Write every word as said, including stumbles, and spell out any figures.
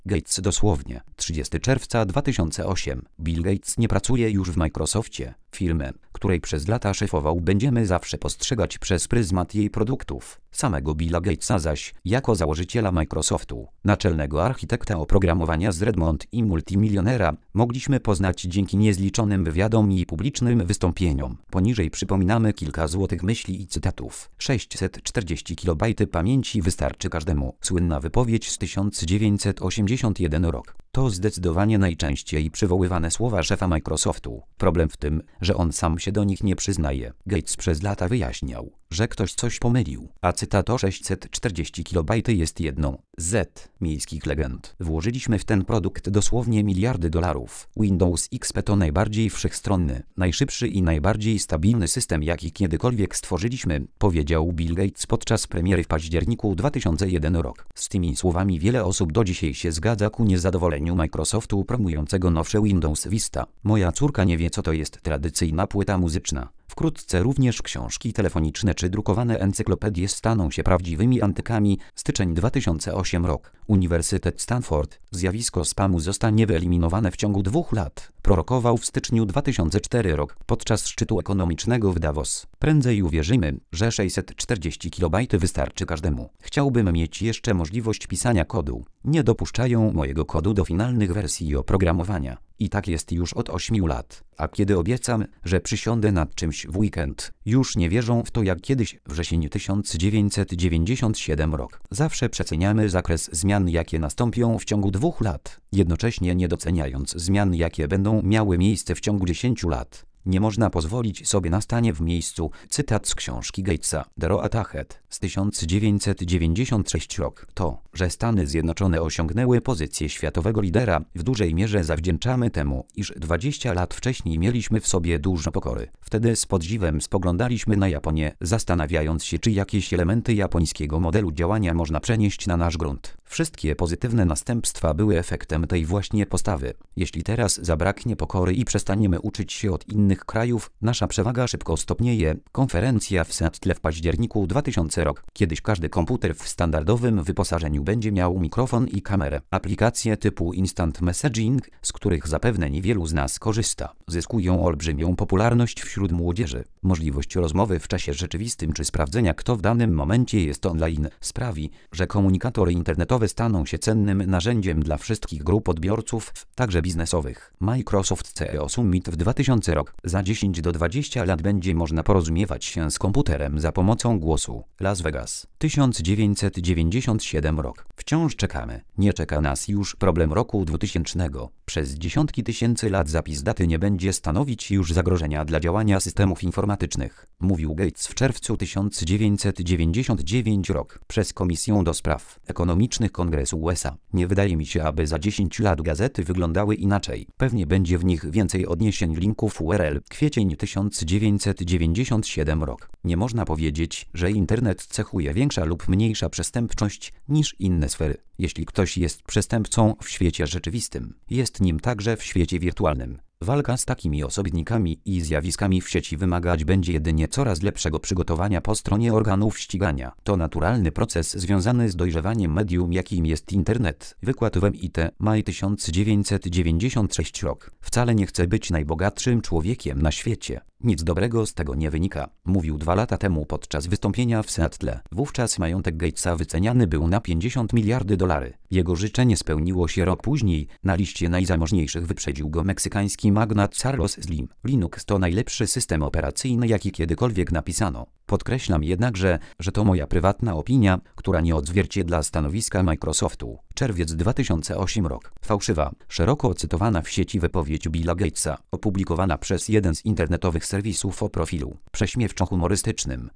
Gates dosłownie. trzydziestego czerwca dwa tysiące ósmego. Bill Gates nie pracuje już w Microsoftie, firmę, której przez lata szefował. Będziemy zawsze postrzegać przez pryzmat jej produktów. Samego Billa Gatesa zaś, jako założyciela Microsoftu, naczelnego architekta oprogramowania z Redmond i multimilionera, mogliśmy poznać dzięki niezliczonym wywiadom i publicznym wystąpieniom. Poniżej przypominamy kilka złotych myśli i cytatów. sześćset czterdzieści kilobajtów pamięci wystarczy każdemu. Słynna wypowiedź z tysiąc dziewięćset osiemdziesiątego pierwszego rok. To zdecydowanie najczęściej przywoływane słowa szefa Microsoftu. Problem w tym, że on sam się do nich nie przyznaje. Gates przez lata wyjaśniał, że ktoś coś pomylił, a cytat o sześćset czterdzieści kilobajtów jest jedną z miejskich legend. Włożyliśmy w ten produkt dosłownie miliardy dolarów. Windows X P to najbardziej wszechstronny, najszybszy i najbardziej stabilny system, jaki kiedykolwiek stworzyliśmy, powiedział Bill Gates podczas premiery w październiku dwa tysiące pierwszego rok. Z tymi słowami wiele osób do dzisiaj się zgadza ku niezadowoleniu Microsoftu promującego nowsze Windows Vista. Moja córka nie wie, co to jest tradycyjna płyta muzyczna. Wkrótce również książki telefoniczne czy drukowane encyklopedie staną się prawdziwymi antykami. Styczeń dwa tysiące ósmego rok. Uniwersytet Stanford. Zjawisko spamu zostanie wyeliminowane w ciągu dwóch lat. Prorokował w styczniu dwa tysiące czwartego rok podczas szczytu ekonomicznego w Davos. Prędzej uwierzymy, że sześćset czterdzieści kilobajtów wystarczy każdemu. Chciałbym mieć jeszcze możliwość pisania kodu. Nie dopuszczają mojego kodu do finalnych wersji oprogramowania. I tak jest już od ośmiu lat. A kiedy obiecam, że przysiądę nad czymś w weekend, już nie wierzą w to jak kiedyś. Wrzesień tysiąc dziewięćset dziewięćdziesiątego siódmego rok. Zawsze przeceniamy zakres zmian, jakie nastąpią w ciągu dwóch lat, jednocześnie nie doceniając zmian, jakie będą miały miejsce w ciągu dziesięciu lat. Nie można pozwolić sobie na stanie w miejscu. Cytat z książki Gatesa, The Road Ahead, z tysiąc dziewięćset dziewięćdziesiątego trzeciego rok. To, że Stany Zjednoczone osiągnęły pozycję światowego lidera, w dużej mierze zawdzięczamy temu, iż dwadzieścia lat wcześniej mieliśmy w sobie dużo pokory. Wtedy z podziwem spoglądaliśmy na Japonię, zastanawiając się, czy jakieś elementy japońskiego modelu działania można przenieść na nasz grunt. Wszystkie pozytywne następstwa były efektem tej właśnie postawy. Jeśli teraz zabraknie pokory i przestaniemy uczyć się od innych krajów, nasza przewaga szybko stopnieje. Konferencja w Seattle w październiku dwa tysiącego rok. Kiedyś każdy komputer w standardowym wyposażeniu będzie miał mikrofon i kamerę. Aplikacje typu Instant Messaging, z których zapewne niewielu z nas korzysta, zyskują olbrzymią popularność wśród młodzieży. Możliwość rozmowy w czasie rzeczywistym czy sprawdzenia, kto w danym momencie jest online, sprawi, że komunikatory internetowe staną się cennym narzędziem dla wszystkich grup odbiorców, także biznesowych. Microsoft C E O Summit w dwa tysiącego rok. Za dziesięć do dwudziestu lat będzie można porozumiewać się z komputerem za pomocą głosu. Las Vegas. tysiąc dziewięćset dziewięćdziesiąty siódmy rok. Wciąż czekamy. Nie czeka nas już problem roku dwutysięcznego. Przez dziesiątki tysięcy lat zapis daty nie będzie stanowić już zagrożenia dla działania systemów informatycznych, mówił Gates w czerwcu tysiąc dziewięćset dziewięćdziesiątego dziewiątego rok przez Komisję do Spraw Ekonomicznych Kongresu U S A. Nie wydaje mi się, aby za dziesięć lat gazety wyglądały inaczej. Pewnie będzie w nich więcej odniesień, linków U R L. Kwiecień tysiąc dziewięćset dziewięćdziesiąty siódmy rok. Nie można powiedzieć, że internet cechuje większa lub mniejsza przestępczość niż inne sfery. Jeśli ktoś jest przestępcą w świecie rzeczywistym, jest nim także w świecie wirtualnym. Walka z takimi osobnikami i zjawiskami w sieci wymagać będzie jedynie coraz lepszego przygotowania po stronie organów ścigania. To naturalny proces związany z dojrzewaniem medium, jakim jest internet. Wykład w M I T, maj tysiąc dziewięćset dziewięćdziesiąty trzeci rok. Wcale nie chcę być najbogatszym człowiekiem na świecie. Nic dobrego z tego nie wynika, mówił dwa lata temu podczas wystąpienia w Seattle. Wówczas majątek Gatesa wyceniany był na pięćdziesiąt miliardów dolarów. Jego życzenie spełniło się rok później. Na liście najzamożniejszych wyprzedził go meksykański magnat Carlos Slim. Linux to najlepszy system operacyjny, jaki kiedykolwiek napisano. Podkreślam jednakże, że to moja prywatna opinia, która nie odzwierciedla stanowiska Microsoftu. Czerwiec dwa tysiące ósmy rok. Fałszywa, szeroko cytowana w sieci wypowiedź Billa Gatesa, opublikowana przez jeden z internetowych serwisów o profilu prześmiewczo-humorystycznym,